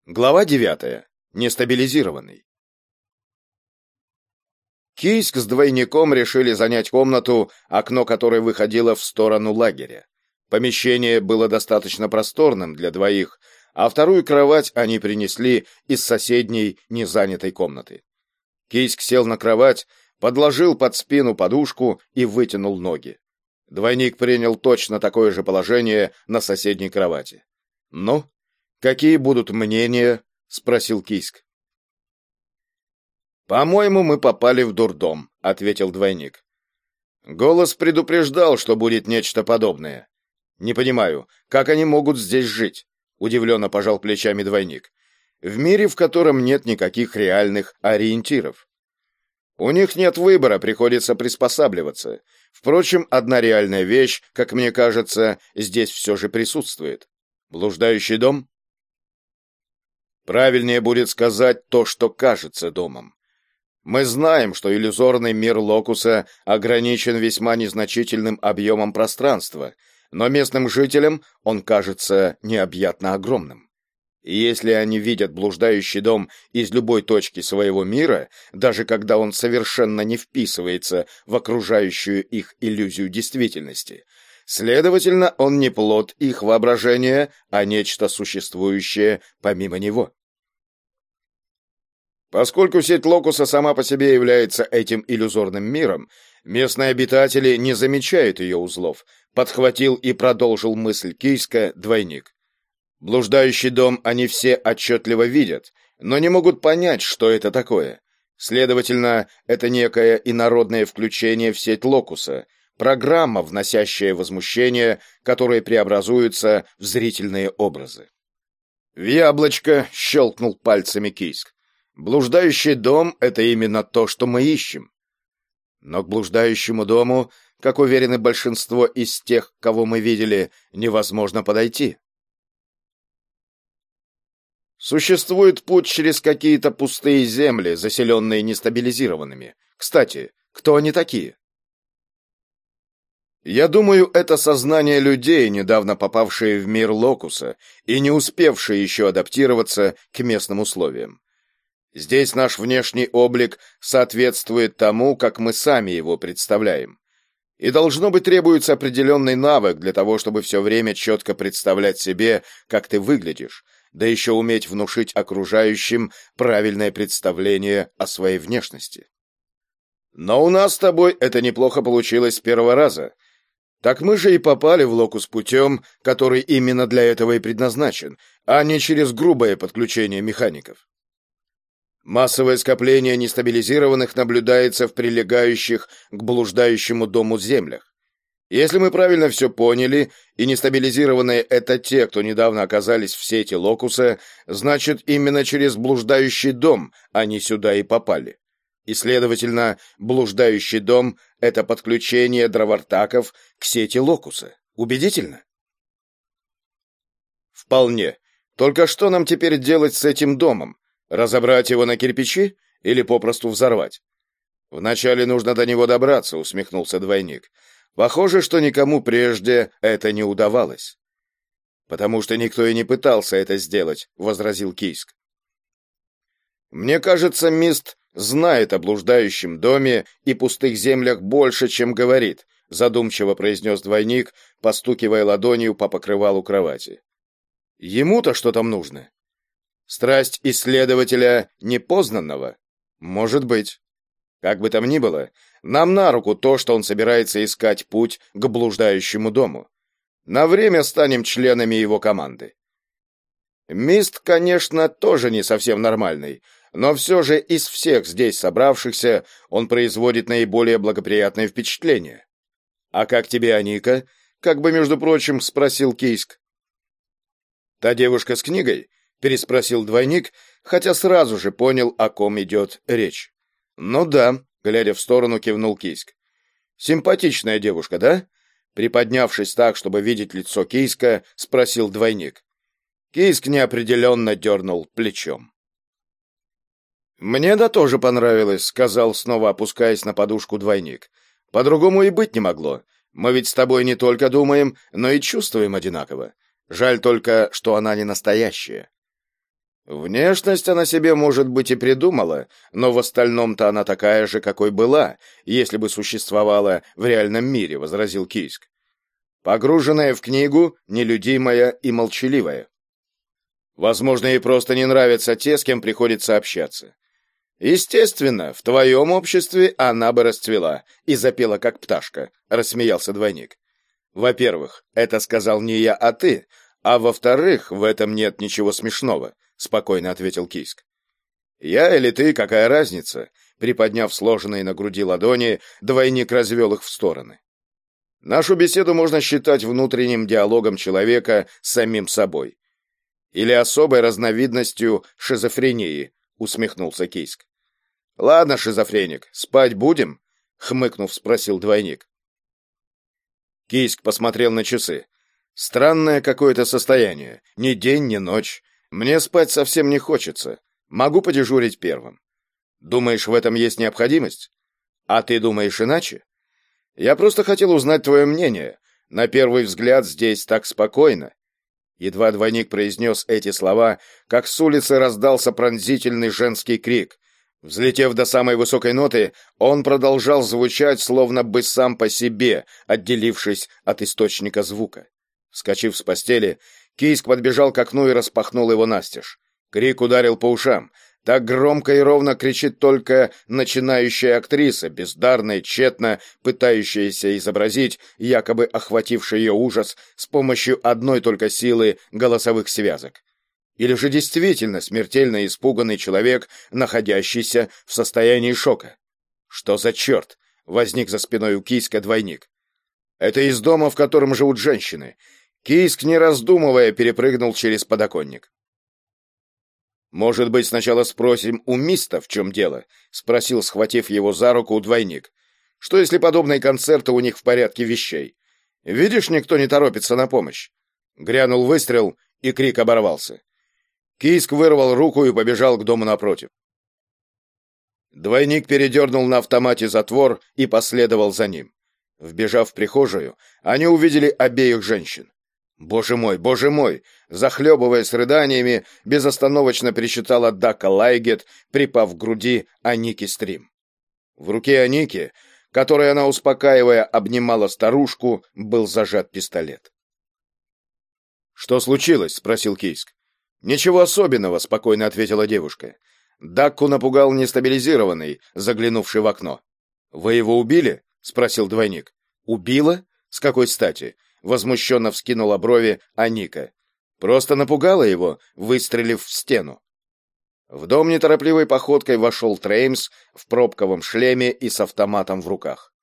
Глава 9. Нестабилизированный. Кийск с двойником решили занять комнату, окно которой выходило в сторону лагеря. Помещение было достаточно просторным для двоих, а вторую кровать они принесли из соседней незанятой комнаты. Кийск сел на кровать, подложил под спину подушку и вытянул ноги. Двойник принял точно такое же положение на соседней кровати. «Ну, какие будут мнения?» — спросил Кийск. «По-моему, мы попали в дурдом», — ответил двойник. Голос предупреждал, что будет нечто подобное. «Не понимаю, как они могут здесь жить?» — удивленно пожал плечами двойник. «В мире, в котором нет никаких реальных ориентиров. У них нет выбора, приходится приспосабливаться. Впрочем, одна реальная вещь, как мне кажется, здесь все же присутствует. Блуждающий дом?» Правильнее будет сказать то, что кажется домом. Мы знаем, что иллюзорный мир Локуса ограничен весьма незначительным объемом пространства, но местным жителям он кажется необъятно огромным. И если они видят блуждающий дом из любой точки своего мира, даже когда он совершенно не вписывается в окружающую их иллюзию действительности, следовательно, он не плод их воображения, а нечто существующее помимо него. Поскольку сеть Локуса сама по себе является этим иллюзорным миром, местные обитатели не замечают ее узлов, подхватил и продолжил мысль Кийска двойник. Блуждающий дом они все отчетливо видят, но не могут понять, что это такое. Следовательно, это некое инородное включение в сеть Локуса, программа, вносящая возмущение, которые преобразуются в зрительные образы. В яблочко щелкнул пальцами Кийск. Блуждающий дом — это именно то, что мы ищем. Но к блуждающему дому, как уверены большинство из тех, кого мы видели, невозможно подойти. Существует путь через какие-то пустые земли, заселенные нестабилизированными. Кстати, кто они такие? Я думаю, это сознание людей, недавно попавшие в мир Локуса и не успевшие еще адаптироваться к местным условиям. Здесь наш внешний облик соответствует тому, как мы сами его представляем. И должно быть требуется определенный навык для того, чтобы все время четко представлять себе, как ты выглядишь, да еще уметь внушить окружающим правильное представление о своей внешности. Но у нас с тобой это неплохо получилось с первого раза. Так мы же и попали в Локус путем, который именно для этого и предназначен, а не через грубое подключение механиков. Массовое скопление нестабилизированных наблюдается в прилегающих к блуждающему дому землях. Если мы правильно все поняли, и нестабилизированные — это те, кто недавно оказались в сети Локуса, значит, именно через блуждающий дом они сюда и попали. И, следовательно, блуждающий дом — это подключение дровартаков к сети Локуса. Убедительно? Вполне. Только что нам теперь делать с этим домом? Разобрать его на кирпичи или попросту взорвать? Вначале нужно до него добраться, усмехнулся двойник. Похоже, что никому прежде это не удавалось. Потому что никто и не пытался это сделать, возразил Кийск. Мне кажется, Мист знает о блуждающем доме и пустых землях больше, чем говорит, задумчиво произнес двойник, постукивая ладонью по покрывалу кровати. Ему-то что там нужно? Страсть исследователя непознанного? Может быть. Как бы там ни было, нам на руку то, что он собирается искать путь к блуждающему дому. На время станем членами его команды. Мист, конечно, тоже не совсем нормальный, но все же из всех здесь собравшихся он производит наиболее благоприятное впечатление. «А как тебе Аника?» — как бы, между прочим, спросил Кийск. «Та девушка с книгой?» — переспросил двойник, хотя сразу же понял, о ком идет речь. «Ну да», — глядя в сторону, кивнул Кийск. «Симпатичная девушка, да?» Приподнявшись так, чтобы видеть лицо Кийска, спросил двойник. Кийск неопределенно дернул плечом. «Мне да тоже понравилось», — сказал, снова опускаясь на подушку двойник. «По-другому и быть не могло. Мы ведь с тобой не только думаем, но и чувствуем одинаково. Жаль только, что она не настоящая». Внешность она себе, может быть, и придумала, но в остальном-то она такая же, какой была, если бы существовала в реальном мире, возразил Кийск. Погруженная в книгу, нелюдимая и молчаливая. Возможно, ей просто не нравятся те, с кем приходится общаться. Естественно, в твоем обществе она бы расцвела и запела, как пташка, рассмеялся двойник. Во-первых, это сказал не я, а ты, а во-вторых, в этом нет ничего смешного, спокойно ответил Кийск. Я или ты, какая разница? Приподняв сложенные на груди ладони, двойник развел их в стороны. Нашу беседу можно считать внутренним диалогом человека с самим собой. Или особой разновидностью шизофрении, усмехнулся Кийск. Ладно, шизофреник, спать будем? Хмыкнув, спросил двойник. Кийск посмотрел на часы. Странное какое-то состояние. Ни день, ни ночь. Мне спать совсем не хочется. Могу подежурить первым. Думаешь, в этом есть необходимость? А ты думаешь иначе? Я просто хотел узнать твое мнение. На первый взгляд здесь так спокойно. Едва двойник произнес эти слова, как с улицы раздался пронзительный женский крик. Взлетев до самой высокой ноты, он продолжал звучать, словно бы сам по себе, отделившись от источника звука. Вскочив с постели, Кийск подбежал к окну и распахнул его настежь. Крик ударил по ушам. Так громко и ровно кричит только начинающая актриса, бездарно и тщетно пытающаяся изобразить якобы охвативший ее ужас с помощью одной только силы голосовых связок. Или же действительно смертельно испуганный человек, находящийся в состоянии шока. Что за черт? Возник за спиной у Кийска двойник. Это из дома, в котором живут женщины. Кийск, не раздумывая, перепрыгнул через подоконник. «Может быть, сначала спросим у Миста, в чем дело?» — спросил, схватив его за руку, двойник. «Что, если подобные концерты у них в порядке вещей? Видишь, никто не торопится на помощь». Грянул выстрел, и крик оборвался. Кийск вырвал руку и побежал к дому напротив. Двойник передернул на автомате затвор и последовал за ним. Вбежав в прихожую, они увидели обеих женщин. «Боже мой, боже мой!» Захлебываясь рыданиями, безостановочно пересчитала Дака Лайгет, припав к груди Аники Стрим. В руке Аники, которой она, успокаивая, обнимала старушку, был зажат пистолет. «Что случилось?» — спросил Кийск. «Ничего особенного», — спокойно ответила девушка. Дакку напугал нестабилизированный, заглянувший в окно. «Вы его убили?» — спросил двойник. «Убила? С какой стати?» — возмущенно вскинула брови Аника. «Просто напугала его, выстрелив в стену». В дом неторопливой походкой вошел Треймс в пробковом шлеме и с автоматом в руках.